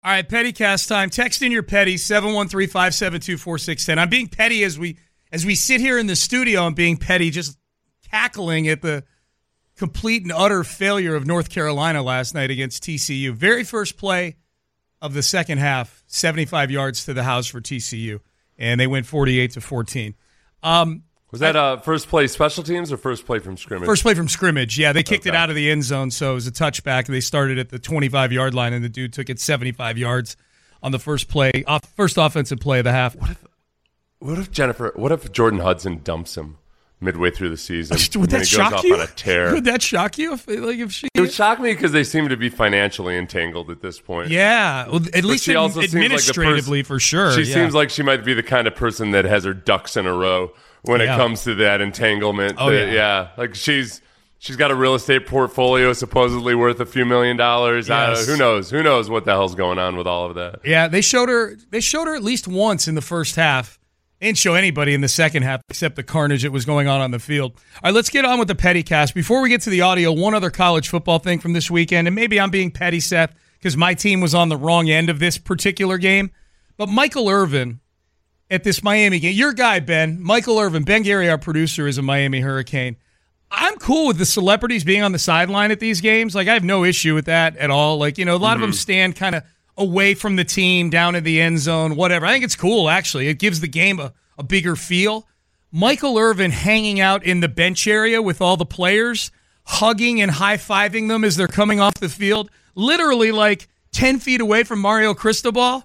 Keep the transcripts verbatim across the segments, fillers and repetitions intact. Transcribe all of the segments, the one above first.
All right, petty cast time. Text in your petty, seven one three, five seven two, four six one zero. I'm being petty as we as we sit here in the studio. I'm being petty, just cackling at the complete and utter failure of North Carolina last night against T C U. Very first play of the second half, seventy-five yards to the house for T C U, and they went forty-eight to fourteen. Um, Was that uh, first play special teams or first play from scrimmage? First play from scrimmage, yeah. They kicked okay. it out of the end zone, so it was a touchback. They started at the twenty-five-yard line, and the dude took it seventy-five yards on the first play, off, first offensive play of the half. What if, what if Jennifer? What if Jordan Hudson dumps him midway through the season? Would that he shock goes off you? on a tear? Would that shock you? If, like, if she? It would shock me because they seem to be financially entangled at this point. Yeah, well, at least she also administratively, like for sure. She yeah. seems like she might be the kind of person that has her ducks in a row when yeah. it comes to that entanglement. Oh, that, yeah. yeah. Like she's she's got a real estate portfolio supposedly worth a few million dollars. Yes. Uh, who knows? Who knows what the hell's going on with all of that? Yeah, they showed her. They showed her at least once in the first half. They didn't show anybody in the second half except the carnage that was going on on the field. All right, let's get on with the petty cast. Before we get to the audio, one other college football thing from this weekend, and maybe I'm being petty, Seth, because my team was on the wrong end of this particular game. But Michael Irvin at this Miami game, your guy, Ben, Michael Irvin, Ben Gary, our producer, is a Miami Hurricane. I'm cool with the celebrities being on the sideline at these games. Like, I have no issue with that at all. Like, you know, a lot mm-hmm. of them stand kind of away from the team, down in the end zone, whatever. I think it's cool, actually. It gives the game a, a bigger feel. Michael Irvin hanging out in the bench area with all the players, hugging and high-fiving them as they're coming off the field, literally like ten feet away from Mario Cristobal.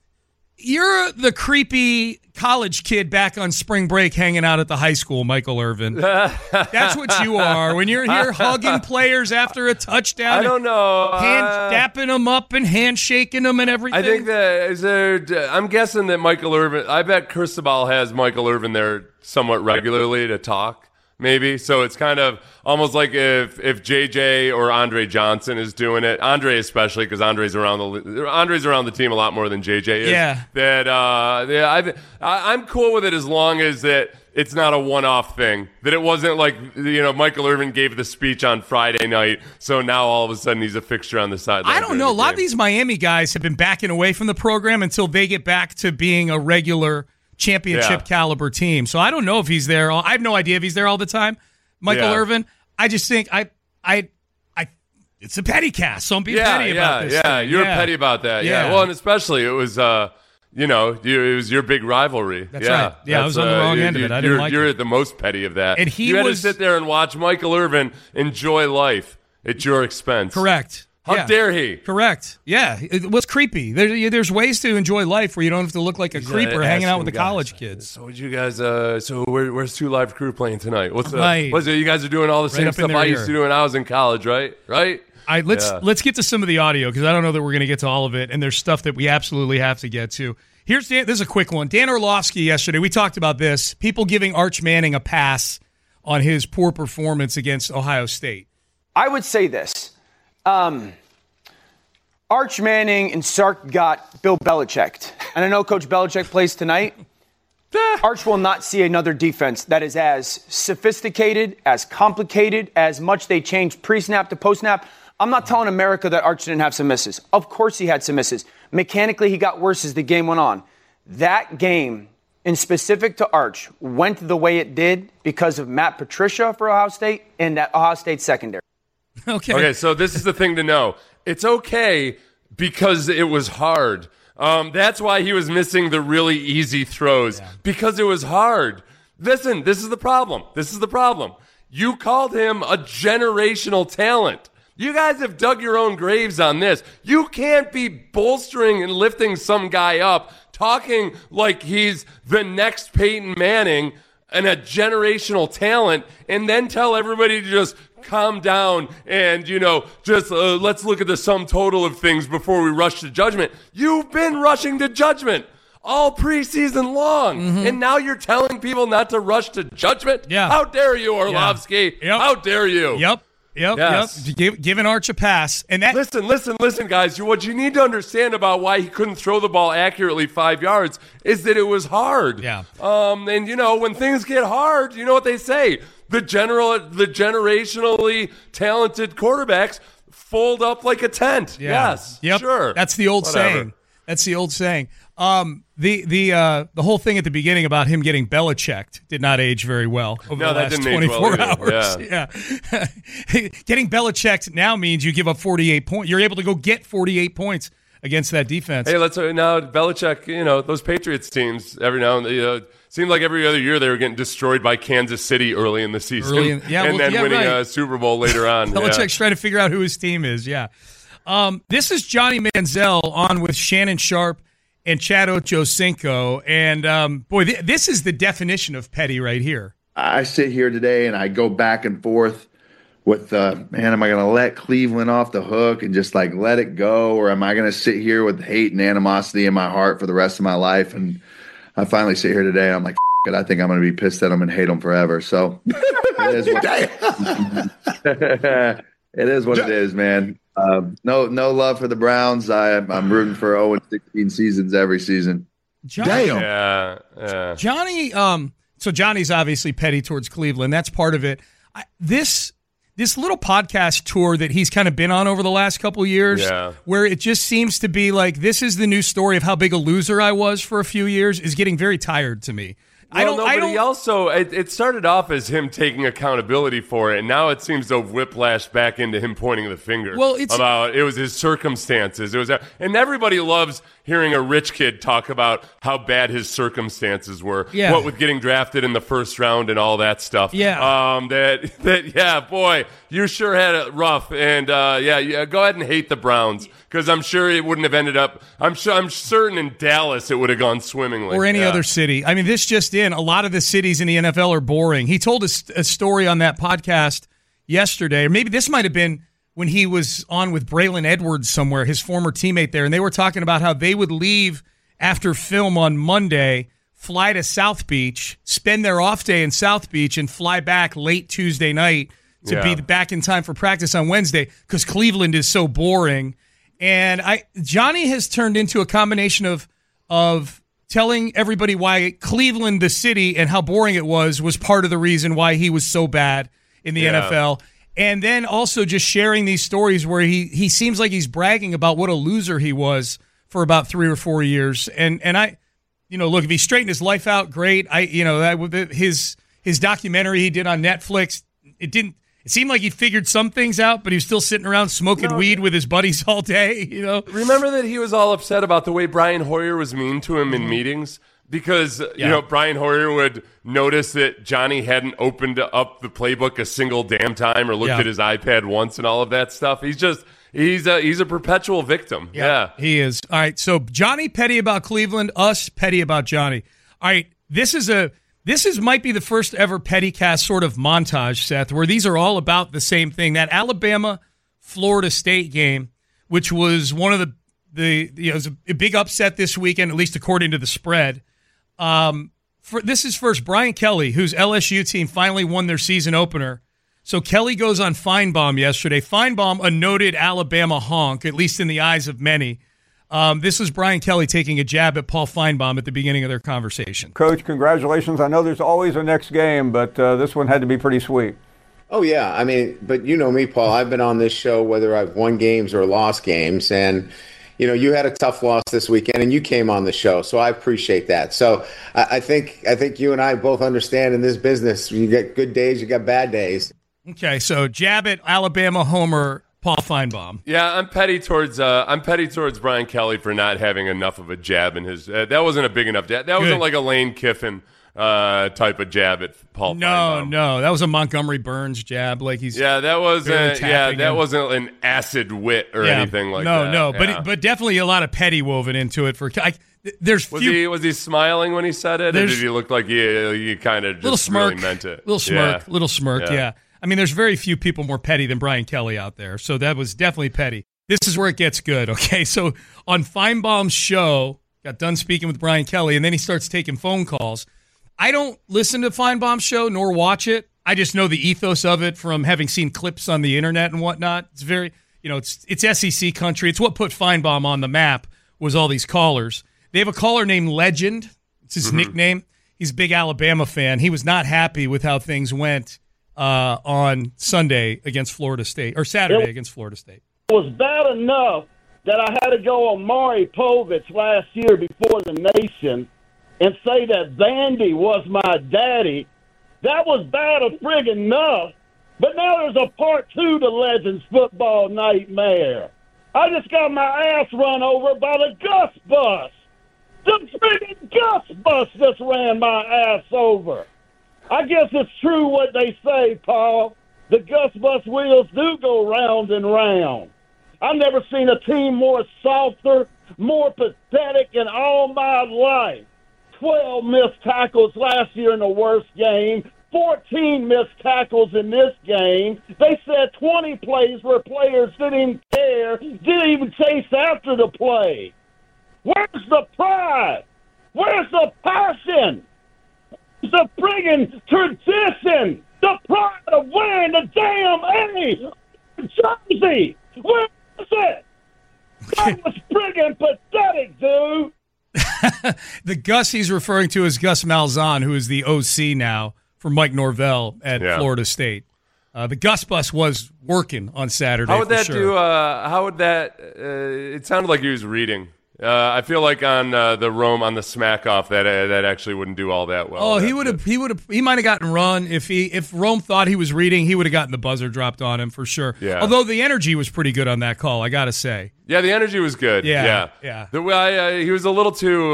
You're the creepy college kid back on spring break hanging out at the high school, Michael Irvin. That's what you are. When you're here hugging players after a touchdown. I don't know. Hand, uh, dapping them up and handshaking them and everything. I think that is there, I'm guessing that Michael Irvin, I bet Cristobal has Michael Irvin there somewhat regularly to talk. Maybe. So it's kind of almost like if, if J J or Andre Johnson is doing it, Andre especially, because Andre's around the Andre's around the team a lot more than J J is. Yeah. That uh, yeah, I, I I'm cool with it as long as that it's not a one-off thing. That it wasn't like, you know, Michael Irvin gave the speech on Friday night, so now all of a sudden he's a fixture on the sideline. I don't know. A lot of these Miami guys have been backing away from the program until they get back to being a regular championship yeah. caliber team. So I don't know if he's there. All, I have no idea if he's there all the time. Michael yeah. Irvin. I just think I, I, I. It's a petty cast. So I'm being yeah, petty yeah, about this. Yeah, thing. you're yeah. petty about that. Yeah. yeah. Well, and especially it was, uh, you know, you, it was your big rivalry. That's yeah, right. Yeah, I was on the wrong uh, end you, of it. I didn't you're, like you're it. at the most petty of that. And he you had was, to sit there and watch Michael Irvin enjoy life at your expense. Correct. How yeah. dare he? Correct. Yeah, it was creepy. There, there's ways to enjoy life where you don't have to look like a He's creeper hanging out with the guys, college kids. So would you guys? Uh, so where, where's Two Live Crew playing tonight? What's uh, right. what's it? You guys are doing all the right same stuff I ear. used to do when I was in college, right? Right. All right, let's yeah. let's get to some of the audio because I don't know that we're going to get to all of it, and there's stuff that we absolutely have to get to. Here's Dan. This is a quick one. Dan Orlovsky yesterday. We talked about this. People giving Arch Manning a pass on his poor performance against Ohio State. I would say this. Um, Arch Manning and Sark got Bill Belichick. And I know Coach Belichick plays tonight. Arch will not see another defense that is as sophisticated, as complicated, as much they changed pre-snap to post-snap. I'm not telling America that Arch didn't have some misses. Of course he had some misses. Mechanically, he got worse as the game went on. That game, in specific to Arch, went the way it did because of Matt Patricia for Ohio State and that Ohio State secondary. Okay. Okay, so this is the thing to know. It's okay because it was hard. Um, that's why he was missing the really easy throws, yeah. because it was hard. Listen, this is the problem. This is the problem. You called him a generational talent. You guys have dug your own graves on this. You can't be bolstering and lifting some guy up, talking like he's the next Peyton Manning and a generational talent, and then tell everybody to just calm down and, you know, just uh, let's look at the sum total of things before we rush to judgment. You've been rushing to judgment all preseason long, mm-hmm. and now you're telling people not to rush to judgment? Yeah. How dare you, Orlovsky? Yeah. Yep. How dare you? Yep. Yep, yes. yep. Give, giving Arch a pass. And that- listen, listen, listen, guys. What you need to understand about why he couldn't throw the ball accurately five yards is that it was hard. Yeah. Um, and, you know, when things get hard, you know what they say. The general, the generationally talented quarterbacks fold up like a tent. Yeah. Yes, yep. sure. That's the old Whatever. saying. That's the old saying. Um, the the uh, the whole thing at the beginning about him getting Belichicked did not age very well over No, the that last didn't age well twenty-four either. hours. Yeah. yeah. Getting Belichicked now means you give up forty-eight points. You're able to go get forty-eight points against that defense. Hey, let's uh, now Belichick. You know those Patriots teams. Every now and then, you know, seemed like every other year they were getting destroyed by Kansas City early in the season, Early in- yeah, and well, then yeah, winning right. a Super Bowl later on. Belichick's yeah. trying to figure out who his team is. Yeah. Um, this is Johnny Manziel on with Shannon Sharp and Chad Ochocinco. And, um, boy, th- this is the definition of petty right here. I sit here today and I go back and forth with, uh, man, am I going to let Cleveland off the hook and just like let it go? Or am I going to sit here with hate and animosity in my heart for the rest of my life? And I finally sit here today and I'm like, F- it, I think I'm going to be pissed at them and hate them forever. So it is what, it is, what it is, man. Um, no, no love for the Browns. I, I'm rooting for oh and sixteen seasons every season. Johnny, Yeah, yeah. Johnny, um, so Johnny's obviously petty towards Cleveland. That's part of it. I, this this little podcast tour that he's kind of been on over the last couple of years, Yeah. where it just seems to be like this is the new story of how big a loser I was for a few years, is getting very tired to me. I Well, don't. no, I but don't. he also it, it started off as him taking accountability for it, and now it seems to have whiplashed back into him pointing the finger. Well, it's- about it was his circumstances. It was, and everybody loves hearing a rich kid talk about how bad his circumstances were. Yeah. What with getting drafted in the first round and all that stuff. Yeah. Um. That that yeah, boy, you sure had it rough, and uh, yeah, yeah. Go ahead and hate the Browns because I'm sure it wouldn't have ended up. I'm sure. I'm certain in Dallas it would have gone swimmingly. or any Yeah. other city. I mean, this just in, a lot of the cities in the N F L are boring. He told us a, a story on that podcast yesterday, or maybe this might have been when he was on with Braylon Edwards somewhere, his former teammate there, and they were talking about how they would leave after film on Monday, fly to South Beach, spend their off day in South Beach, and fly back late Tuesday night to Yeah. be back in time for practice on Wednesday because Cleveland is so boring. And I Johnny has turned into a combination of of telling everybody why Cleveland, the city, and how boring it was, was part of the reason why he was so bad in the Yeah. N F L. And then also just sharing these stories where he he seems like he's bragging about what a loser he was for about three or four years. And and I, you know, look, if he straightened his life out, great. I, you know, that his his documentary he did on Netflix, it didn't. It seemed like he figured some things out, but he was still sitting around smoking No. weed with his buddies all day. You know, Remember that he was all upset about the way Brian Hoyer was mean to him in meetings? Because, Yeah. you know, Brian Hoyer would notice that Johnny hadn't opened up the playbook a single damn time or looked Yeah. at his iPad once and all of that stuff. He's just, he's a, he's a perpetual victim. Yeah. he is. All right, so Johnny petty about Cleveland, us petty about Johnny. All right, this is a this is might be the first ever Pettycast sort of montage, Seth, where these are all about the same thing. That Alabama Florida State game, which was one of the the you know, it was a big upset this weekend, at least according to the spread. Um, for, this is first Brian Kelly, whose L S U team finally won their season opener. So Kelly goes on Feinbaum yesterday. Feinbaum, a noted Alabama honk, at least in the eyes of many. Um, this is Brian Kelly taking a jab at Paul Feinbaum at the beginning of their conversation. Coach, congratulations. I know there's always a next game, but uh, this one had to be pretty sweet. Oh, yeah. I mean, but you know me, Paul. I've been on this show whether I've won games or lost games. And, you know, you had a tough loss this weekend and you came on the show. So I appreciate that. So I, I think I think you and I both understand in this business, you get good days, you got bad days. Okay, so jab at Alabama homer Paul Feinbaum. Yeah, I'm petty towards uh, I'm petty towards Brian Kelly for not having enough of a jab in his. Uh, that wasn't a big enough jab. That Good. wasn't like a Lane Kiffin uh, type of jab at Paul. No, Feinbaum. no, that was a Montgomery Burns jab. Like he's Yeah, that was Barely uh, yeah, tapping that him. wasn't an acid wit or yeah, anything like no, that. No, no, but Yeah. but definitely a lot of petty woven into it. For I, there's was few, he was he smiling when he said it, or There's- did he look like he he kind of just little smirk, really meant it? little smirk, Yeah. little smirk. Yeah. Yeah. I mean, there's very few people more petty than Brian Kelly out there, so that was definitely petty. This is where it gets good. Okay, so on Feinbaum's show, got done speaking with Brian Kelly, and then he starts taking phone calls. I don't listen to Feinbaum's show nor watch it. I just know the ethos of it from having seen clips on the internet and whatnot. It's very, you know, it's it's S E C country. It's what put Feinbaum on the map was all these callers. They have a caller named Legend. It's his Mm-hmm. nickname. He's a big Alabama fan. He was not happy with how things went uh, on Sunday against Florida State, or Saturday against Florida State. It was bad enough that I had to go on Maury Povich last year before the nation and say that Vandy was my daddy. That was bad a friggin' enough. But now there's a part two to Legends Football Nightmare. I just got my ass run over by the Gus Bus. The friggin' Gus Bus just ran my ass over. I guess it's true what they say, Paul. The Gus Bus wheels do go round and round. I've never seen a team more softer, more pathetic in all my life. twelve missed tackles last year in the worst game. fourteen missed tackles in this game. They said twenty plays where players didn't even care, didn't even chase after the play. Where's the pride? Where's the passion? Where's the friggin' tradition? The pride of wearing the damn A jersey. Where is it? That was friggin' pathetic, dude. The Gus he's referring to is Gus Malzahn, who is the O C now for Mike Norvell at yeah. Florida State. Uh, the Gus Bus was working on Saturday. How would that sure. do? Uh, how would that? Uh, it sounded like he was reading. Uh, I feel like on uh, the Rome on the smack off that uh, that actually wouldn't do all that well. Oh, he would have. He would have. He might have gotten run if he if Rome thought he was reading. He would have gotten the buzzer dropped on him for sure. Yeah. Although the energy was pretty good on that call, I got to say. Yeah, the energy was good. Yeah, yeah. yeah. The way uh, he was a little too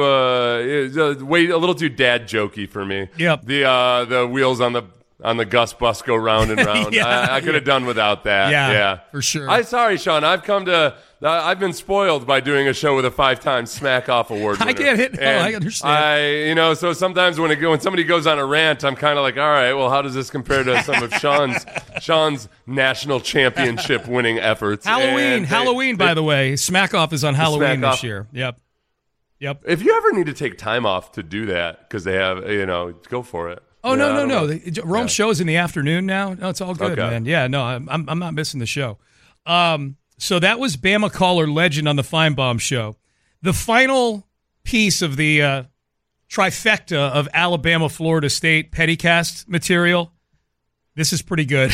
uh, wait a little too dad jokey for me. Yep. The uh, the wheels on the. On the Gus Bus go round and round. yeah, I, I could have yeah. done without that. Yeah, yeah, for sure. I'm sorry, Sean. I've come to. Uh, I've been spoiled by doing a show with a five-time Smack Off Award winner. I get it. No, and I understand. I, you know, so sometimes when it, when somebody goes on a rant, I'm kind of like, all right, well, how does this compare to some of Sean's Sean's national championship winning efforts? Halloween, and Halloween. They, by they, the way, Smack Off is on Halloween this year. Yep. Yep. If you ever need to take time off to do that because they have, you know, go for it. Oh, yeah, no, no, no. The, Rome yeah. show's in the afternoon now. No, it's all good, okay. man. Yeah, no, I'm, I'm I'm not missing the show. Um, so that was Bama caller legend on the Feinbaum show. The final piece of the uh, trifecta of Alabama, Florida State Pettycast material. This is pretty good.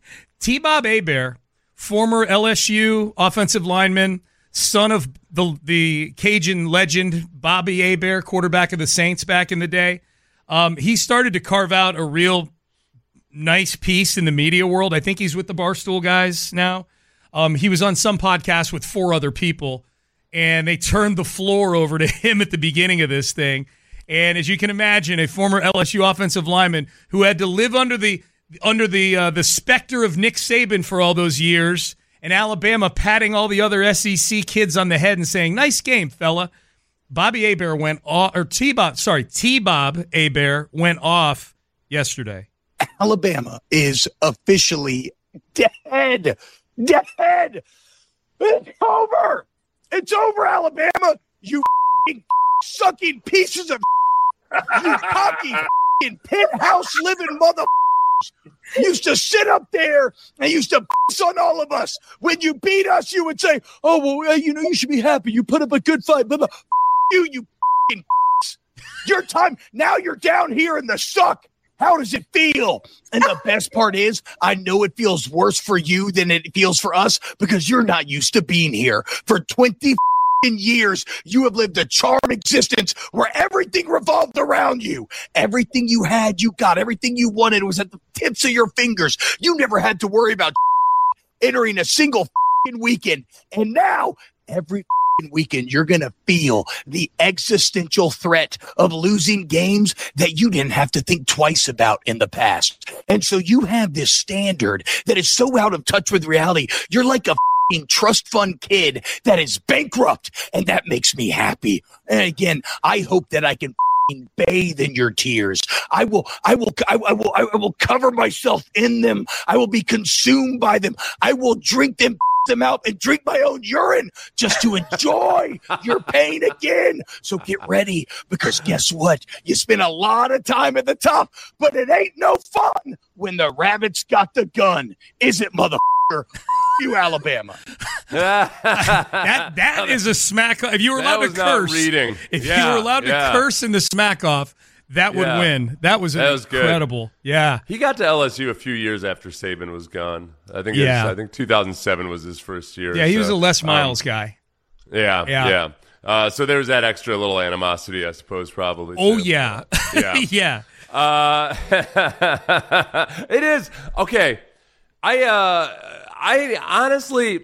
T-Bob Hebert, former L S U offensive lineman, son of the the Cajun legend Bobby Hebert, quarterback of the Saints back in the day. Um, he started to carve out a real nice piece in the media world. I think he's with the Barstool guys now. Um, he was on some podcast with four other people, and they turned the floor over to him at the beginning of this thing. And as you can imagine, a former L S U offensive lineman who had to live under the under the uh, the specter of Nick Saban for all those years, and Alabama patting all the other S E C kids on the head and saying, "Nice game, fella." Bobby Hebert went off, or T-Bob, sorry, T-Bob Hebert went off yesterday. Alabama is officially dead. Dead. It's over. It's over, Alabama. You sucking pieces of you cocky penthouse living mother used to sit up there and used to piss on all of us. When you beat us, you would say, "Oh, well, you know, you should be happy. You put up a good fight." Blah, blah. You, you f***ing your time. Now you're down here in the suck. How does it feel? And the best part is, I know it feels worse for you than it feels for us because you're not used to being here. For twenty years, you have lived a charmed existence where everything revolved around you. Everything you had, you got. Everything you wanted was at the tips of your fingers. You never had to worry about entering a single weekend. And now, every weekend, you're going to feel the existential threat of losing games that you didn't have to think twice about in the past. And so you have this standard that is so out of touch with reality. You're like a trust fund kid that is bankrupt, and that makes me happy. And again, I hope that I can bathe in your tears. I will, I will, I, I will, I will cover myself in them. I will be consumed by them. I will drink them them out and drink my own urine just to enjoy your pain again. So get ready, because guess what? You spend a lot of time at the top, but it ain't no fun when the rabbit's got the gun. Is it, motherfucker? You Alabama. that that is a smack off. If you were allowed to curse, reading. if yeah, you were allowed yeah. to curse in the smack off, that would Yeah. win. That was, That was good. incredible. Yeah. He got to L S U a few years after Saban was gone. I think. Yeah. It was, I think two thousand seven was his first year. Yeah, he was so, a Les um, Miles guy. Yeah, Yeah. yeah. Uh, so there was that extra little animosity, I suppose, probably. Oh, too. yeah. Yeah. yeah. Uh, it is okay. I uh, I honestly,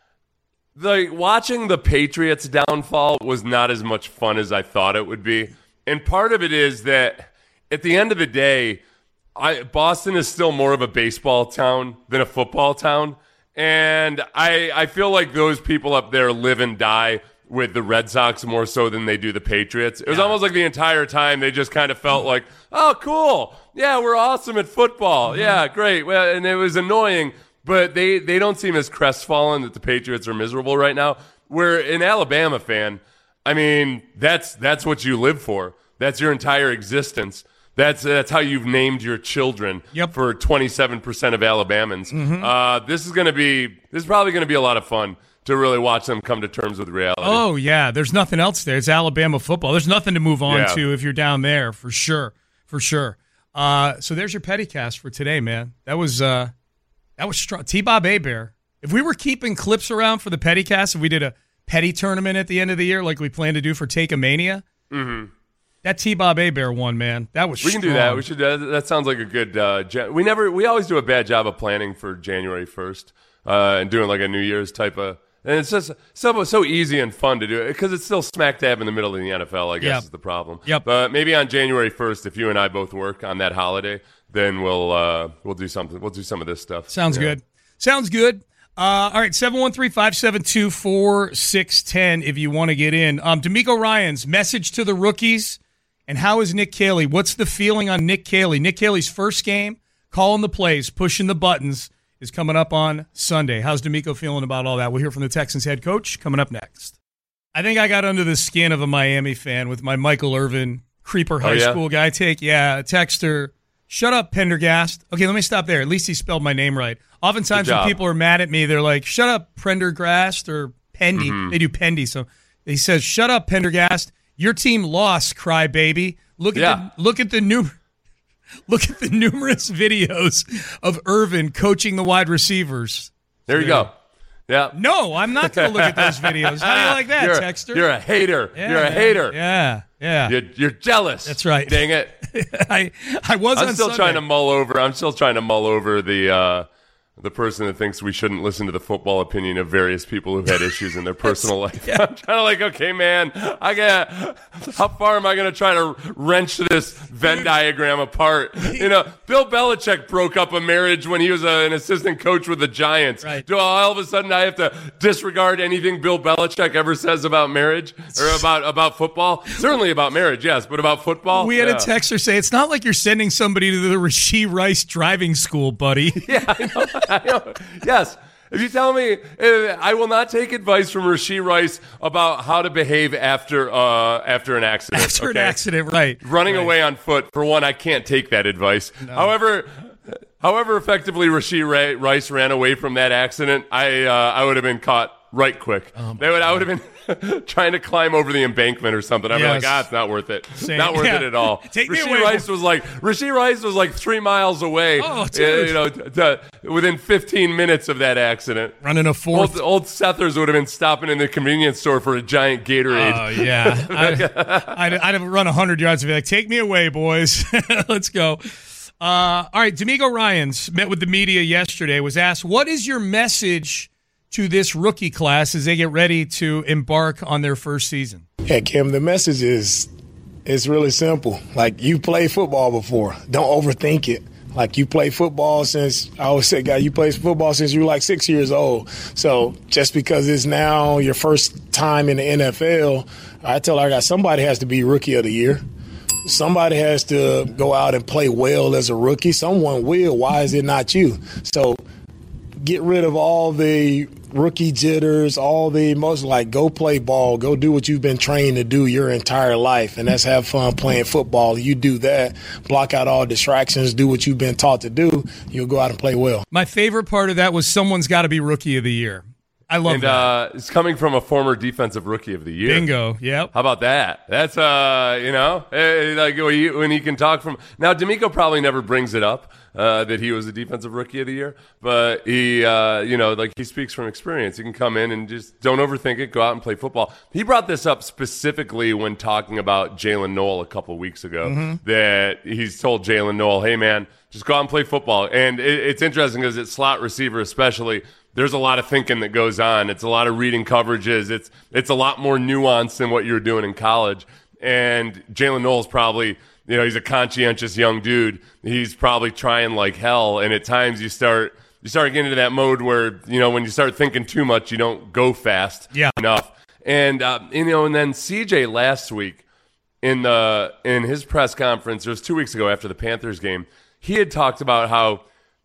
like, watching the Patriots downfall was not as much fun as I thought it would be, and part of it is that at the end of the day, I Boston is still more of a baseball town than a football town, and I I feel like those people up there live and die with the Red Sox more so than they do the Patriots. It was Yeah. almost like the entire time they just kind of felt like, oh, cool. Yeah, we're awesome at football. Mm-hmm. Yeah, great. Well, and it was annoying, but they, they don't seem as crestfallen that the Patriots are miserable right now. Where an Alabama fan, I mean, that's that's what you live for. That's your entire existence. That's that's how you've named your children. Yep. For twenty-seven percent of Alabamans. Mm-hmm. Uh, this is going to be this is probably going to be a lot of fun to really watch them come to terms with reality. Oh, yeah. There's nothing else there. It's Alabama football. There's nothing to move on Yeah. to if you're down there, for sure. For sure. Uh, so there's your Pettycast for today, man. That was uh, that was strong. T-Bob Hebert. If we were keeping clips around for the Pettycast, if we did a Petty tournament at the end of the year like we plan to do for Take a Mania, Mm-hmm. that T-Bob Hebert one, man, that was We can strong. do that. We should. Uh, that sounds like a good. Uh, Jan- we never. We always do a bad job of planning for January first uh, and doing like a New Year's type of. And it's just so so easy and fun to do it because it's still smack dab in the middle of the N F L. I guess Yep. is the problem. Yep. But maybe on January first, if you and I both work on that holiday, then we'll uh, we'll do something. We'll do some of this stuff. Sounds Yeah. good. Sounds good. Uh, all right, seven one three, five seven two, four six one zero if you want to get in. Um, D'Amico Ryans, message to the rookies, and how is Nick Caley? What's the feeling on Nick Caley? Nick Caley's first game, calling the plays, pushing the buttons, is coming up on Sunday. How's D'Amico feeling about all that? We'll hear from the Texans head coach coming up next. I think I got under the skin of a Miami fan with my Michael Irvin creeper high Oh, yeah? school guy take. Yeah, texter, shut up, Pendergast. Okay, let me stop there. At least he spelled my name right. Oftentimes Good when job. people are mad at me, they're like, shut up, Prendergast, or Pendy. Mm-hmm. They do Pendy. So he says, shut up, Pendergast. Your team lost, crybaby. Look at Yeah. the look at the new Look at the numerous videos of Irvin coaching the wide receivers. There you go. Yeah. No, I'm not going to look at those videos. How do you like that, you're, Texter? You're a hater. Yeah, you're a man. hater. Yeah, yeah. You're, you're jealous. That's right. Dang it. I I was I'm on still Sunday. trying to mull over. I'm still trying to mull over the uh, the person that thinks we shouldn't listen to the football opinion of various people who've had issues in their personal life. I'm trying to like, okay, man, I got. How far am I going to try to wrench this Venn diagram apart? You know, Bill Belichick broke up a marriage when he was a, an assistant coach with the Giants. Right. Do all of a sudden I have to disregard anything Bill Belichick ever says about marriage or about about football? Certainly about marriage, yes, but about football. We had yeah. a texter say, it's not like you're sending somebody to the Rasheed Rice driving school, buddy. Yeah, I know. I know. Yes. If you tell me, uh, I will not take advice from Rasheed Rice about how to behave after uh, after an accident. After an okay? accident, right. Running right. away on foot, for one, I can't take that advice. However, however effectively Rasheed Ra- Rice ran away from that accident, I uh, I would have been caught right quick. Oh, they would I would have been trying to climb over the embankment or something. I'd Yes. be like, ah, it's not worth it. Same. Not worth Yeah. it at all. Take me Rasheed away. Rice was like Rasheed Rice was like three miles away. Oh, uh, dude. you know, t- t- within fifteen minutes of that accident. Running a fourth. Old, old Sethers would have been stopping in the convenience store for a giant Gatorade. Oh, yeah. I'd, I'd, I'd have run one hundred yards and be like, take me away, boys. Let's go. Uh, all right, D'Amico Ryans met with the media yesterday, was asked, what is your message to this rookie class as they get ready to embark on their first season? Yeah, Kim, the message is it's really simple. Like, you played football before. Don't overthink it. Like, you play football since, I always say, guy, you played football since you were like six years old. So just because it's now your first time in the N F L, I tell our guys, somebody has to be rookie of the year. Somebody has to go out and play well as a rookie. Someone will. Why is it not you? So get rid of all the rookie jitters, all the emotions. Like, go play ball. Go do what you've been trained to do your entire life, and that's have fun playing football. You do that, block out all distractions, do what you've been taught to do, you'll go out and play well. My favorite part of that was someone's got to be rookie of the year. I love and, that. Uh, it's coming from a former defensive rookie of the year. Bingo. Yep. How about that? That's uh, you know, eh, like when he, when he can talk from now. D'Amico probably never brings it up uh, that he was a defensive rookie of the year, but he, uh, you know, like he speaks from experience. He can come in and just don't overthink it. Go out and play football. He brought this up specifically when talking about Jalen Noel a couple weeks ago. Mm-hmm. That he's told Jalen Noel, "Hey man, just go out and play football." And it, it's interesting because it's slot receiver especially. There's a lot of thinking that goes on. It's a lot of reading coverages. It's it's a lot more nuanced than what you were doing in college. And Jalen Noel's probably, you know, he's a conscientious young dude. He's probably trying like hell. And at times you start you start getting into that mode where, you know, when you start thinking too much, you don't go fast yeah. enough. And uh, you know, and then C J last week in the in his press conference, it was two weeks ago after the Panthers game, he had talked about how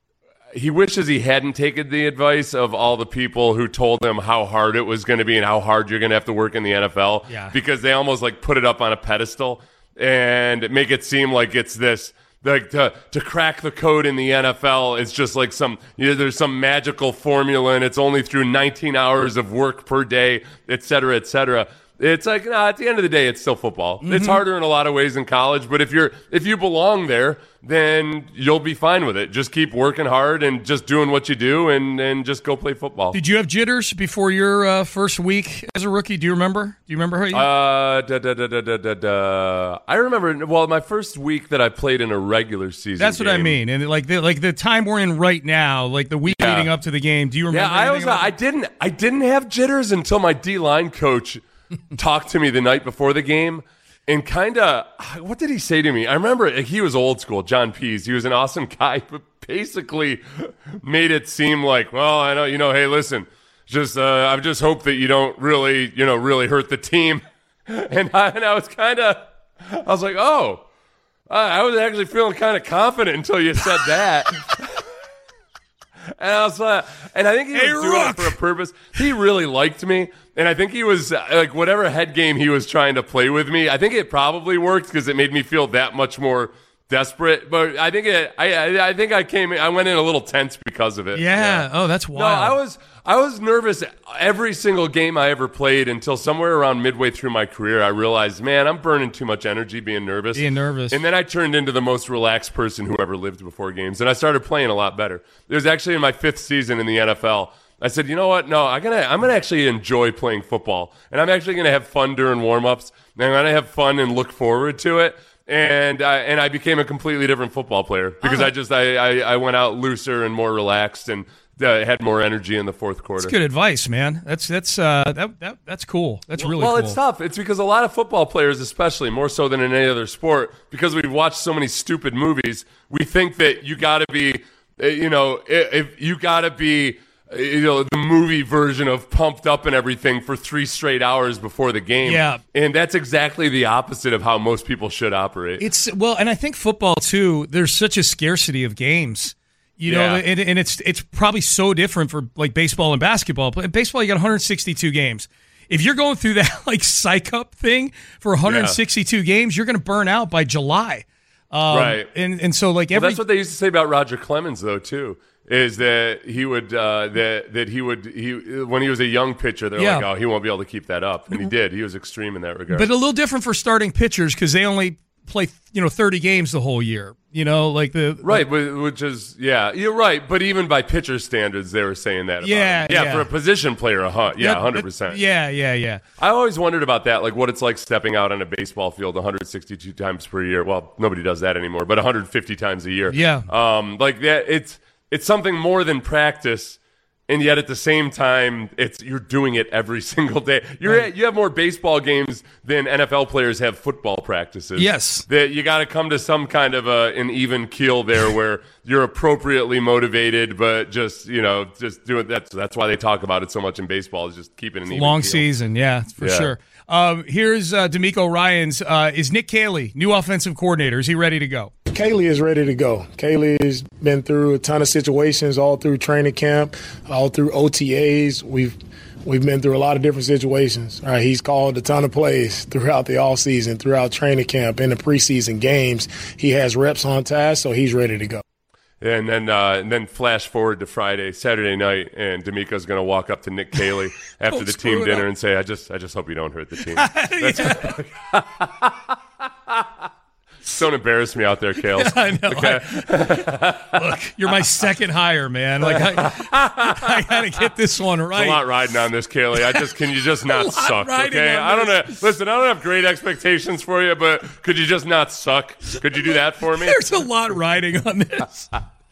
he wishes he hadn't taken the advice of all the people who told him how hard it was going to be and how hard you're going to have to work in the N F L. Yeah. Because they almost like put it up on a pedestal and make it seem like it's this, like to, to crack the code in the N F L. It's just like some, you know, there's some magical formula and it's only through nineteen hours of work per day, et cetera, et cetera. It's like, nah, at the end of the day, it's still football. Mm-hmm. It's harder in a lot of ways in college, but if you're if you belong there, then you'll be fine with it. Just keep working hard and just doing what you do and, and just go play football. Did you have jitters before your uh, first week as a rookie? Do you remember? Do you remember how you? Uh, da, da, da, da, da, da, da. I remember, well, my first week that I played in a regular season That's what game. I mean. And like the, like the time we're in right now, like the week Yeah. leading up to the game, do you remember? Yeah, I was. about I that? didn't. I didn't have jitters until my D-line coach talked to me the night before the game, and kind of, what did he say to me? I remember he was old school, John Pease. He was an awesome guy, but basically made it seem like, well, I know, you know, hey, listen, just uh, I just hope that you don't really, you know, really hurt the team. And I, and I was kind of, I was like, oh, I was actually feeling kind of confident until you said that. And I was like, and I think he was Hey, doing Rook. it for a purpose. He really liked me, and I think he was uh, like whatever head game he was trying to play with me. I think it probably worked because it made me feel that much more desperate. But I think it, I, I, I think I came, I went in a little tense because of it. Yeah. Oh, that's No, wild. I was I was nervous every single game I ever played until somewhere around midway through my career I realized, man, I'm burning too much energy being nervous. Being nervous. And then I turned into the most relaxed person who ever lived before games, and I started playing a lot better. It was actually in my fifth season in the N F L. I said, you know what? No, I'm gonna I'm gonna actually enjoy playing football, and I'm actually gonna have fun during warm-ups, and I'm gonna have fun and look forward to it. And I, and I became a completely different football player because Oh. I just I, I, I went out looser and more relaxed and uh, had more energy in the fourth quarter. That's good advice, man. That's that's uh that, that that's cool. That's really well, cool. it's tough. It's because a lot of football players, especially more so than in any other sport, because we've watched so many stupid movies, we think that you got to be, uh, you know, if, if you got to be, uh, you know, the movie version of pumped up and everything for three straight hours before the game. Yeah. And that's exactly the opposite of how most people should operate. It's well, and I think football too. There's such a scarcity of games, you know, Yeah. and, and it's it's probably so different for like baseball and basketball. But in baseball, you got one hundred sixty-two games. If you're going through that like psych up thing for one hundred sixty-two yeah. games, you're going to burn out by July. Um, right. And and so like every well, that's what they used to say about Roger Clemens though too. Is that he would uh, that that he would he when he was a young pitcher they're Yeah. like, oh, he won't be able to keep that up, and he did. He was extreme in that regard. but a little different for starting pitchers because they only play you know thirty games the whole year. You know, like the right, but, which is yeah, you're right. But even by pitcher standards, they were saying that. About Yeah, him. yeah, yeah. for a position player, a hun- yeah, hundred percent. Yeah, yeah, yeah. I always wondered about that, like what it's like stepping out on a baseball field one hundred sixty-two times per year. Well, nobody does that anymore, but one hundred fifty times a year. Yeah. um, like that. It's it's something more than practice. And yet, at the same time, it's you're doing it every single day. You're Right. you have more baseball games than N F L players have football practices. Yes. that you got to come to some kind of a, an even keel there, where you're appropriately motivated, but just you know, just do it. That's that's why they talk about it so much in baseball. Is just keeping an even Long keel. season, yeah, for Yeah. sure. Um, here's uh, D'Amico Ryans. Uh, is Nick Caley, new offensive coordinator, is he ready to go? Kaylee is ready to go. Kaylee has been through a ton of situations all through training camp, all through O T As. We've we've been through a lot of different situations. All right, he's called a ton of plays throughout the offseason, throughout training camp, in the preseason games. He has reps on task, so he's ready to go. And then uh, and then flash forward to Friday, Saturday night, and D'Amico's going to walk up to Nick Cayley after the team dinner and say, I just I just hope you don't hurt the team. Don't embarrass me out there, Kales. I know. Okay? I, look, you're my second hire, man. Like I, I got to get this one right. There's a lot riding on this, Cayley. I just can you just not suck, okay? I don't know. Listen, I don't have great expectations for you, but could you just not suck? Could you do that for me? There's a lot riding on this.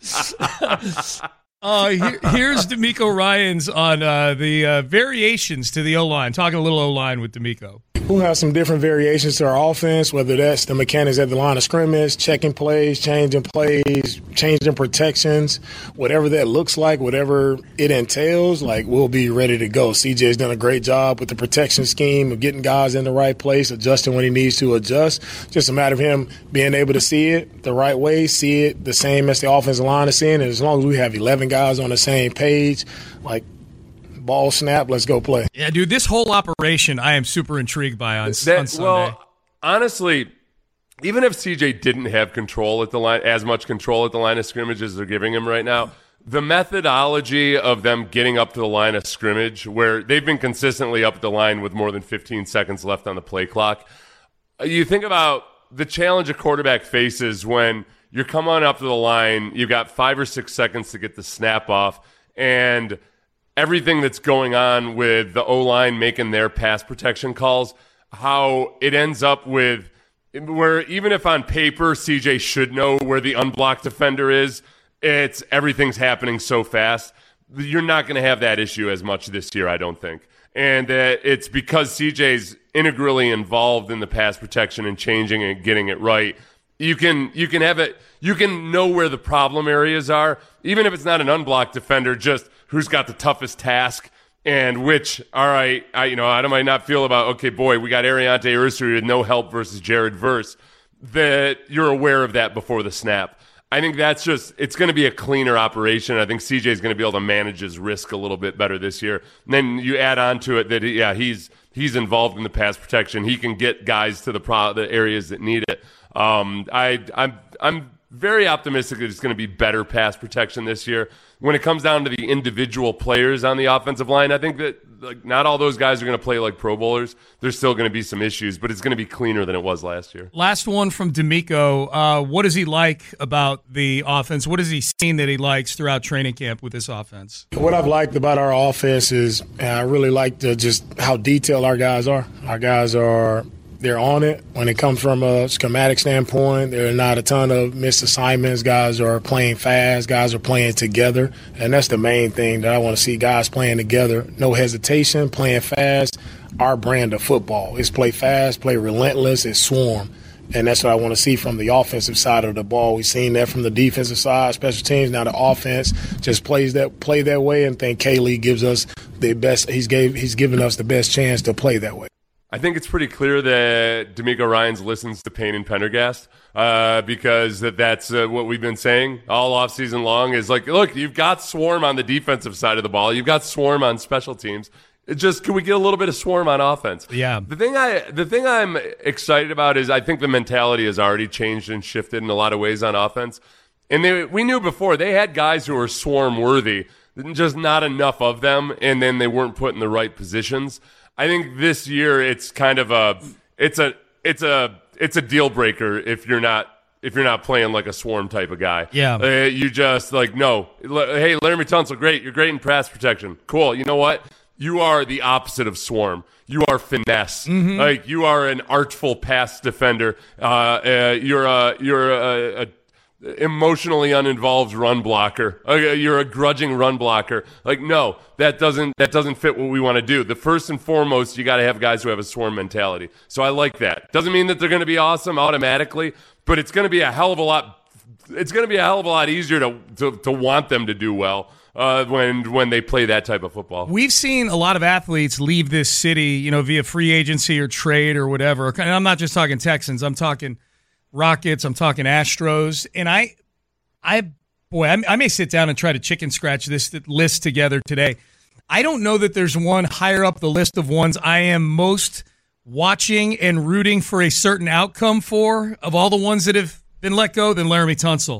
Uh, here, here's D'Amico Ryans on uh, the uh, variations to the O-line. Talking a little O-line with D'Amico. We'll have some different variations to our offense, whether that's the mechanics at the line of scrimmage, checking plays, changing plays, changing protections, whatever that looks like, whatever it entails, like we'll be ready to go. C J's done a great job with the protection scheme of getting guys in the right place, adjusting when he needs to adjust. Just a matter of him being able to see it the right way, see it the same as the offensive line is seeing. And as long as we have eleven guys on the same page, like ball snap, let's go play. Yeah, dude, this whole operation I am super intrigued by on, that, on Sunday. Well, honestly, even if C J didn't have control at the line, as much control at the line of scrimmage as they're giving him right now, the methodology of them getting up to the line of scrimmage, where they've been consistently up at the line with more than fifteen seconds left on the play clock, you think about the challenge a quarterback faces when you're coming up to the line, you've got five or six seconds to get the snap off, and everything that's going on with the O-line making their pass protection calls, how it ends up with where even if on paper C J should know where the unblocked defender is, it's everything's happening so fast. You're not going to have that issue as much this year, I don't think. And uh, it's because C J's integrally involved in the pass protection and changing and getting it right. You can you can have it. You can know where the problem areas are, even if it's not an unblocked defender. Just who's got the toughest task and which. All right, I, you know, I might not feel about. Okay, boy, we got Ariante Ursary with no help versus Jared Verse. That you're aware of that before the snap. I think that's just it's going to be a cleaner operation. I think C J is going to be able to manage his risk a little bit better this year. And then you add on to it that yeah, he's he's involved in the pass protection. He can get guys to the pro, the areas that need it. Um, I, I'm I'm very optimistic that it's going to be better pass protection this year. When it comes down to the individual players on the offensive line, I think that like not all those guys are going to play like Pro Bowlers. There's still going to be some issues, but it's going to be cleaner than it was last year. Last one from D'Amico. Uh, what does he like about the offense? What has he seen that he likes throughout training camp with this offense? What I've liked about our offense is uh, I really like the, just how detailed our guys are. Our guys are – they're on it. When it comes from a schematic standpoint, there are not a ton of missed assignments. Guys are playing fast. Guys are playing together. And that's the main thing that I want to see, guys playing together. No hesitation, playing fast. Our brand of football is play fast, play relentless, it's swarm. And that's what I want to see from the offensive side of the ball. We've seen that from the defensive side, special teams. Now the offense just plays that play that way, and I think Cayley gives us the best. He's gave he's given us the best chance to play that way. I think it's pretty clear that D'Amico Ryans listens to Payne and Pendergast uh, because that, that's uh, what we've been saying all offseason long is like, look, you've got swarm on the defensive side of the ball. You've got swarm on special teams. It just can we get a little bit of swarm on offense? Yeah. The thing I the thing I'm excited about is I think the mentality has already changed and shifted in a lot of ways on offense. And they, we knew before they had guys who were swarm worthy, just not enough of them, and then they weren't put in the right positions. I think this year it's kind of a it's a it's a it's a deal breaker if you're not if you're not playing like a swarm type of guy. Yeah, uh, you just like no. Hey, Laremy Tunsil, great. You're great in pass protection. Cool. You know what? You are the opposite of swarm. You are finesse. Mm-hmm. Like you are an artful pass defender. Uh, uh, you're a you're a, a emotionally uninvolved run blocker. You're a grudging run blocker. Like, no, that doesn't that doesn't fit what we want to do. The first and foremost, you got to have guys who have a swarm mentality. So I like that. Doesn't mean that they're going to be awesome automatically, but it's going to be a hell of a lot. It's going to be a hell of a lot easier to to, to want them to do well uh, when when they play that type of football. We've seen a lot of athletes leave this city, you know, via free agency or trade or whatever. And I'm not just talking Texans. I'm talking Rockets, I'm talking Astros, and I, I, boy, I, I may sit down and try to chicken scratch this list together today. I don't know that there's one higher up the list of ones I am most watching and rooting for a certain outcome for of all the ones that have been let go than Laremy Tunsil.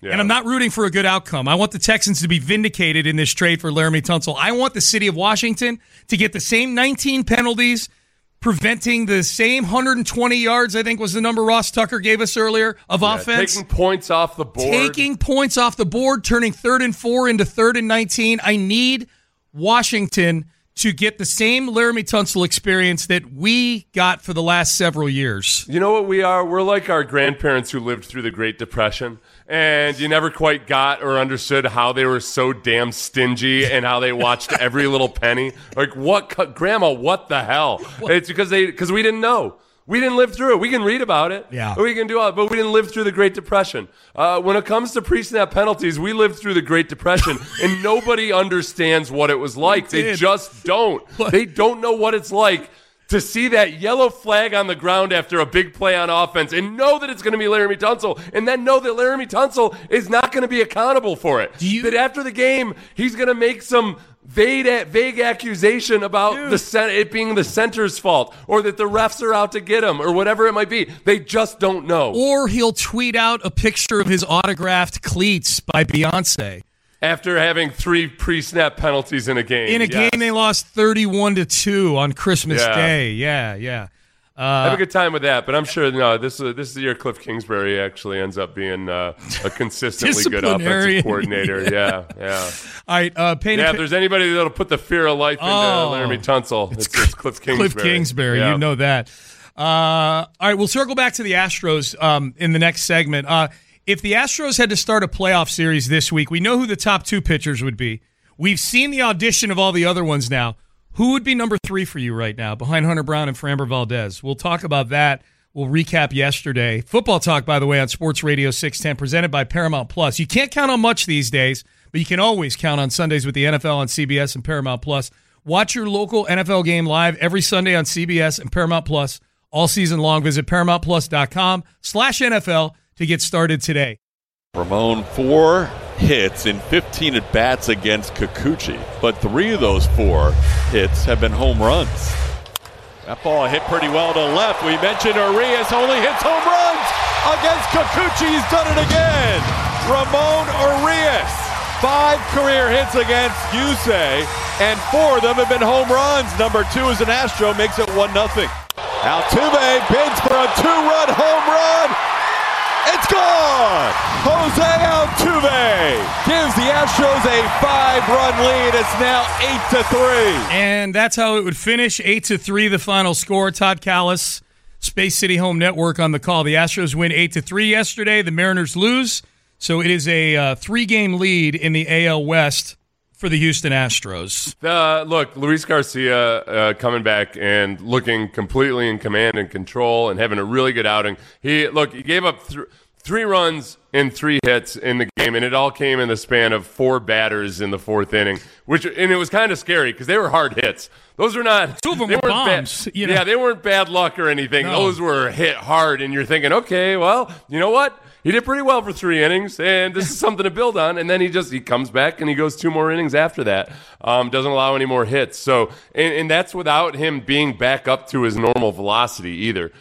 Yeah. And I'm not rooting for a good outcome. I want the Texans to be vindicated in this trade for Laramie Tunsil. I want the city of Washington to get the same nineteen penalties, preventing the same one hundred twenty yards, I think was the number Ross Tucker gave us earlier, of yeah, offense. Taking points off the board. Taking points off the board, turning third and four into third and nineteen. I need Washington to get the same Laramie Tunsil experience that we got for the last several years. You know what we are? We're like our grandparents who lived through the Great Depression, and you never quite got or understood how they were so damn stingy and how they watched every little penny. Like, what, Grandma, what the hell? What? It's because they because we didn't know. We didn't live through it. We can read about it. Yeah. We can do all it, but we didn't live through the Great Depression. Uh, when it comes to pre-snap penalties, we lived through the Great Depression, and nobody understands what it was like. They just don't. What? They don't know what it's like to see that yellow flag on the ground after a big play on offense and know that it's going to be Laramie Tunsil, and then know that Laramie Tunsil is not going to be accountable for it. Do you- that after the game, he's going to make some vague, vague accusation about Dude. the cent- it being the center's fault, or that the refs are out to get him, or whatever it might be. They just don't know. Or he'll tweet out a picture of his autographed cleats by Beyonce. After having three pre-snap penalties in a game. In a yes. game they lost thirty-one to two on Christmas yeah. Day. Yeah, yeah. Uh, Have a good time with that, but I'm sure no. This is this is the year Cliff Kingsbury actually ends up being uh, a consistently good offensive coordinator. yeah, yeah. yeah. All right, uh, paint yeah. a If there's anybody that'll put the fear of life into oh, Laramie Tunsil, it's, it's, it's Cliff Kingsbury. Cliff Kingsbury, yeah. You know that. Uh, all right, we'll circle back to the Astros um, in the next segment. Uh, if the Astros had to start a playoff series this week, we know who the top two pitchers would be. We've seen the audition of all the other ones now. Who would be number three for you right now, behind Hunter Brown and Framber Valdez? We'll talk about that. We'll recap yesterday. Football Talk, by the way, on Sports Radio six ten, presented by Paramount Plus. You can't count on much these days, but you can always count on Sundays with the N F L on C B S and Paramount Plus. Watch your local N F L game live every Sunday on C B S and Paramount Plus all season long. Visit ParamountPlus.com slash NFL to get started today. Ramon, four hits in fifteen at-bats against Kikuchi, but three of those four hits have been home runs. That ball hit pretty well to left. We mentioned Urias only hits home runs against Kikuchi. He's done it again. Ramon Urias, five career hits against Yusei, and four of them have been home runs. Number two is an Astro, makes it one nothing. Altuve bids for a two-run home run. It's gone! Jose Altuve gives the Astros a five-run lead. It's now eight to three. And that's how it would finish. eight to three, the final score. Todd Callis, Space City Home Network on the call. The Astros win eight to three yesterday. The Mariners lose. So it is a uh, three-game lead in the A L West for the Houston Astros. Uh, look, Luis Garcia uh, coming back and looking completely in command and control and having a really good outing. He look, he gave up th- three runs and three hits in the game, and it all came in the span of four batters in the fourth inning. Which and it was kind of scary because they were hard hits. Those are not two of them they were bombs. Bad, you know? Yeah, they weren't bad luck or anything. No. Those were hit hard, and you're thinking, okay, well, you know what? He did pretty well for three innings, and this is something to build on. And then he just he comes back and he goes two more innings after that. Um, doesn't allow any more hits. So, and, and that's without him being back up to his normal velocity either.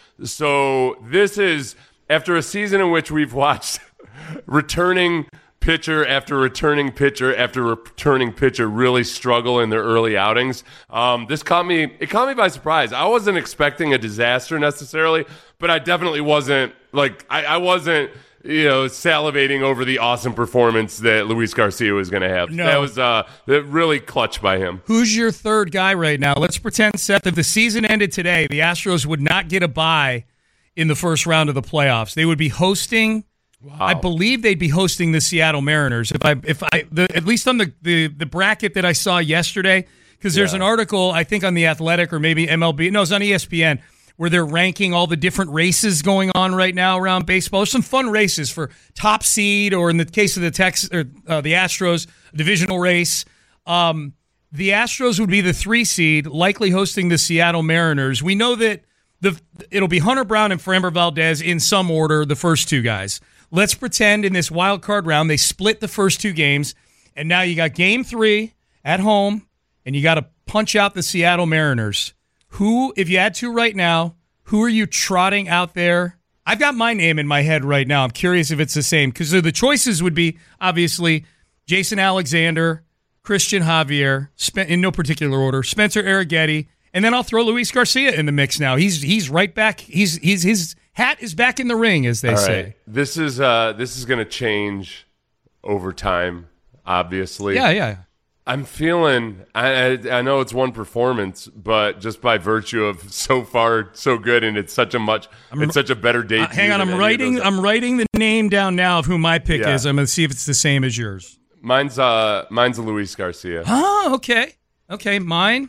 So this is after a season in which we've watched returning pitcher after returning pitcher after returning pitcher really struggle in their early outings. Um, this caught me. It caught me by surprise. I wasn't expecting a disaster necessarily, but I definitely wasn't like I, I wasn't. You know, salivating over the awesome performance that Luis Garcia was going to have. No. That was uh, really clutch by him. Who's your third guy right now? Let's pretend, Seth, if the season ended today, the Astros would not get a bye in the first round of the playoffs. They would be hosting. Wow. I believe they'd be hosting the Seattle Mariners. If I, if I, the, at least on the, the the bracket that I saw yesterday, because there's yeah. an article I think on The Athletic or maybe M L B. No, it's on E S P N. Where they're ranking all the different races going on right now around baseball. There's some fun races for top seed, or in the case of the Tex or uh, the Astros, divisional race. Um, the Astros would be the three seed, likely hosting the Seattle Mariners. We know that the it'll be Hunter Brown and Framber Valdez in some order, the first two guys. Let's pretend in this wild card round they split the first two games, and now you got game three at home, and you got to punch out the Seattle Mariners. Who, if you had to right now, who are you trotting out there I've got my name in my head right now. I'm curious if it's the same because the choices would be obviously Jason Alexander, Christian Javier, in no particular order, Spencer Arrighetti, and then I'll throw Luis Garcia in the mix now. He's he's right back. He's he's his hat is back in the ring, as they All say. Right. This is uh this is going to change over time, obviously. Yeah, yeah. I'm feeling. I, I I know it's one performance, but just by virtue of so far so good, and it's such a much, I'm, it's such a better debut. Uh, hang on, I'm writing. I'm writing the name down now of who my pick Yeah. is. I'm going to see if it's the same as yours. Mine's uh mine's Luis Garcia. Oh, okay, okay. Mine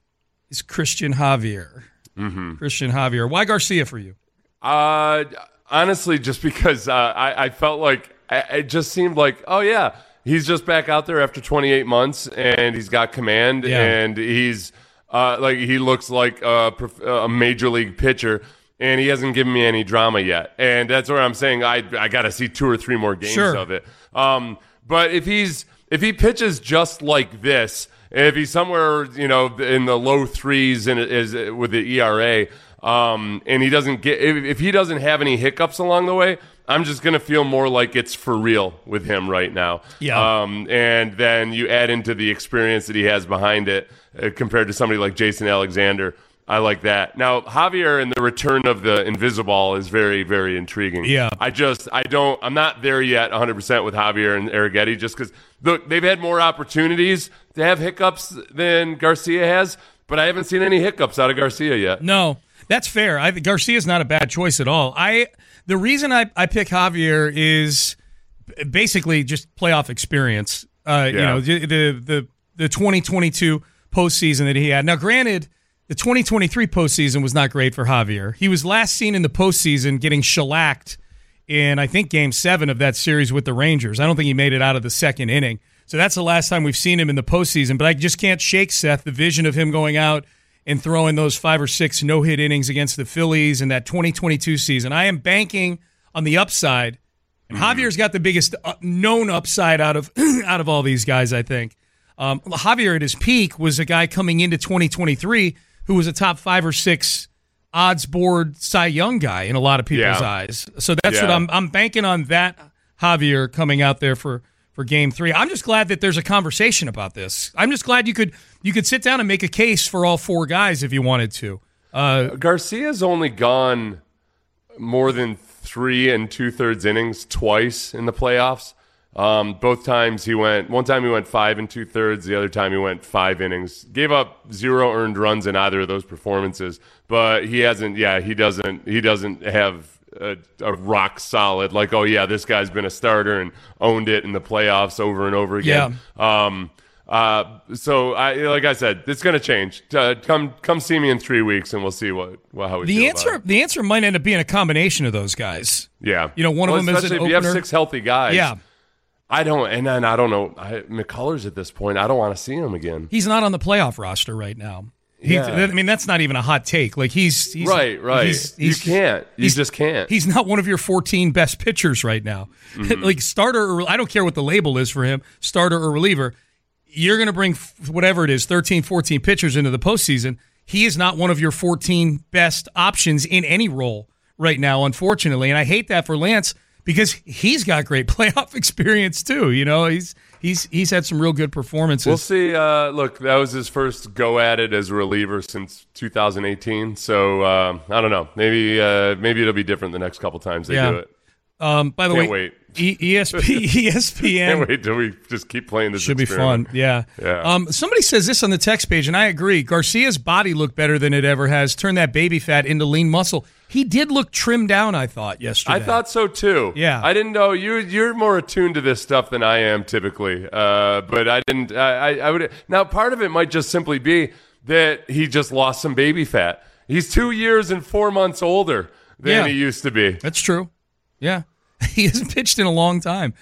is Christian Javier. Mm-hmm. Christian Javier. Why Garcia for you? Uh, honestly, just because uh, I I felt like I, it just seemed like oh yeah. He's just back out there after twenty-eight months, and he's got command, Yeah. and he's uh, like he looks like a, prof- a major league pitcher, and he hasn't given me any drama yet. And that's where I'm saying I I got to see two or three more games Sure. of it. Um, but if he's if he pitches just like this, if he's somewhere you know in the low threes and is with the E R A, um, and he doesn't get if, if he doesn't have any hiccups along the way, I'm just going to feel more like it's for real with him right now. Yeah. Um, and then you add into the experience that he has behind it uh, compared to somebody like Jason Alexander. I like that. Now, Javier and the return of the Invisiball is very, very intriguing. Yeah. I just, I don't, I'm not there yet one hundred percent with Javier and Arrighetti just because, look, they've had more opportunities to have hiccups than Garcia has, but I haven't seen any hiccups out of Garcia yet. No, that's fair. I think Garcia's not a bad choice at all. I the reason I, I pick Javier is basically just playoff experience. Uh, You Yeah. know, the, the the the twenty twenty-two postseason that he had. Now, granted, the twenty twenty-three postseason was not great for Javier. He was last seen in the postseason getting shellacked in, I think, Game Seven of that series with the Rangers. I don't think he made it out of the second inning. So that's the last time we've seen him in the postseason. But I just can't shake, Seth, the vision of him going out and throwing those five or six no-hit innings against the Phillies in that twenty twenty-two season. I am banking on the upside, and Javier's got the biggest uh, known upside out of out of all these guys, I think. Um, Javier at his peak was a guy coming into twenty twenty-three who was a top five or six odds board Cy Young guy in a lot of people's Yeah. eyes. So that's Yeah. what I'm I'm banking on, that Javier coming out there for for game three. I'm just glad that there's a conversation about this. I'm just glad you could you could sit down and make a case for all four guys if you wanted to. Uh, Garcia's only gone more than three and two thirds innings twice in the playoffs. Um, both times he went, one time he went five and two thirds, the other time he went five innings. Gave up zero earned runs in either of those performances, but he hasn't, yeah, he doesn't, he doesn't have a, a rock solid, like, oh yeah, this guy's been a starter and owned it in the playoffs over and over again. Yeah. Um, uh, so I, like I said, it's going to change. Uh, come, come see me in three weeks and we'll see what, what how we the feel answer about it. the answer might end up being a combination of those guys. Yeah. You know, one well, of them is an especially if opener. you have six healthy guys. Yeah. I don't, and then I don't know. I, McCullers at this point, I don't want to see him again. He's not on the playoff roster right now. He, Yeah. I mean, that's not even a hot take. Like he's, he's right, right. He's, he's, you can't. You he's- just can't. He's not one of your fourteen best pitchers right now. Mhm. Like starter, or I don't care what the label is for him, starter or reliever. You're going to bring f- whatever it is, thirteen, fourteen pitchers into the postseason. He is not one of your fourteen best options in any role right now, unfortunately. And I hate that for Lance because he's got great playoff experience too. You know, he's he's he's had some real good performances. We'll see. Uh, look, that was his first go at it as a reliever since two thousand eighteen. So uh, I don't know. Maybe uh, maybe it'll be different the next couple times they Yeah. do it. Um, by the Can't way, wait. E- ESP, E S P N Can't wait till we just keep playing this. should be experiment. fun. Yeah. Yeah. Um, somebody says this on the text page, and I agree. Garcia's body looked better than it ever has. Turned that baby fat into lean muscle. He did look trimmed down, I thought, yesterday. I thought so too. Yeah. I didn't know you. You're more attuned to this stuff than I am typically. Uh, but I didn't. I, I, I would now. Part of it might just simply be that he just lost some baby fat. He's two years and four months older than Yeah. he used to be. That's true. Yeah. He hasn't pitched in a long time.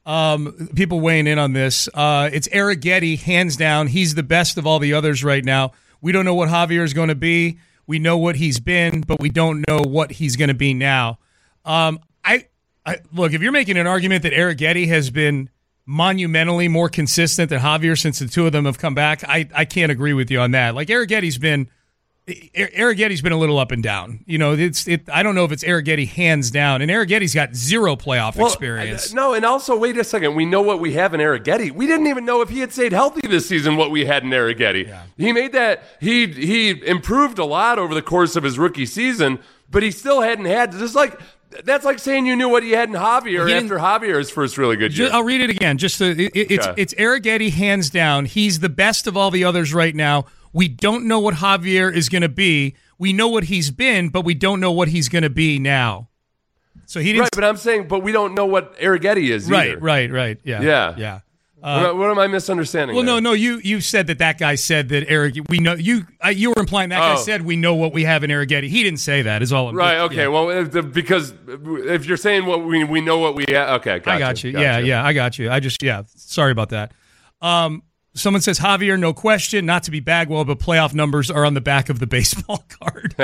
Um, people weighing in on this. Uh, it's Arrighetti, hands down. He's the best of all the others right now. We don't know what Javier is going to be. We know what he's been, but we don't know what he's going to be now. Um, I, I look, if you're making an argument that Arrighetti has been monumentally more consistent than Javier since the two of them have come back, I, I can't agree with you on that. Like Arrighetti's been Arrighetti's been a little up and down. You know, it's it. I don't know if it's Arrighetti hands down, and Arrighetti's got zero playoff well, experience. No, and also wait a second. We know what we have in Arrighetti. We didn't even know if he had stayed healthy this season what we had in Arrighetti. Yeah. He made that. He he improved a lot over the course of his rookie season, but he still hadn't had just like. That's like saying you knew what he had in Javier he after Javier's first really good year. Just, I'll read it again. Just to, it, it's okay. It's Arrighetti hands down. He's the best of all the others right now. We don't know what Javier is going to be. We know what he's been, but we don't know what he's going to be now. So he didn't. Right, but I'm saying, but we don't know what Arrighetti is. Right, either. right, right. Yeah, yeah, yeah. Uh, what, what am I misunderstanding? Well, there? no, no. You you said that that guy said that Arrighetti. We know you. Uh, you were implying that oh. guy said we know what we have in Arrighetti. He didn't say that. Is all. I'm right. Okay. Yeah. Well, if the, because if you're saying what we we know what we have. Okay. Gotcha, I got you. Gotcha. Yeah, yeah. I got you. I just yeah. Sorry about that. Um. Someone says Javier, no question, not to be Bagwell, but playoff numbers are on the back of the baseball card.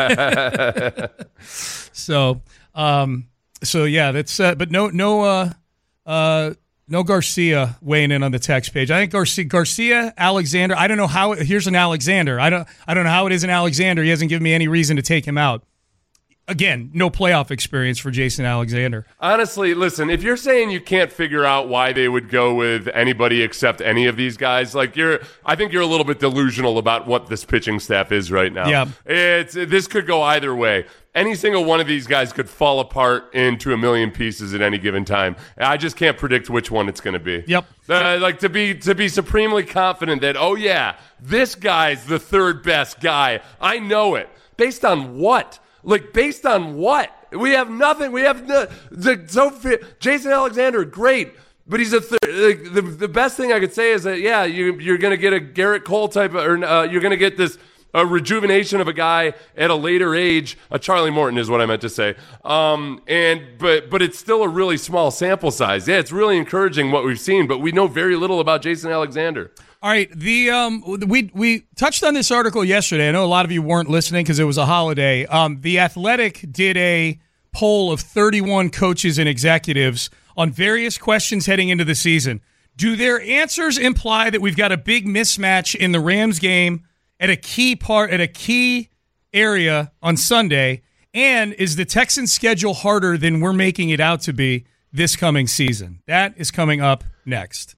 so, um, so yeah, that's. Uh, but no, no, uh, uh, no Garcia weighing in on the text page. I think Garcia, Garcia, Alexander. I don't know how. Here's an Alexander. I don't. I don't know how it is an Alexander. He hasn't given me any reason to take him out. Again, no playoff experience for Jason Alexander. Honestly, listen, if you're saying you can't figure out why they would go with anybody except any of these guys, like you're, I think you're a little bit delusional about what this pitching staff is right now. Yeah. It's, this could go either way. Any single one of these guys could fall apart into a million pieces at any given time. I just can't predict which one it's going to be. Yep. Uh, like to be to be supremely confident that, oh yeah, this guy's the third best guy. I know it. Based on what? Like, based on what? We have nothing. We have the, the so Jason Alexander, great, but he's a third. Like, the the best thing I could say is that yeah, you you're gonna get a Garrett Cole type of, or uh, you're gonna get this a rejuvenation of a guy at a later age. A Charlie Morton is what I meant to say. Um, and but but it's still a really small sample size. Yeah, it's really encouraging what we've seen, but we know very little about Jason Alexander. All right, the um, we we touched on this article yesterday. I know a lot of you weren't listening because it was a holiday. Um, the Athletic did a poll of thirty-one coaches and executives on various questions heading into the season. Do their answers imply that we've got a big mismatch in the Rams game at a key part at a key area on Sunday? And is the Texans' schedule harder than we're making it out to be this coming season? That is coming up next.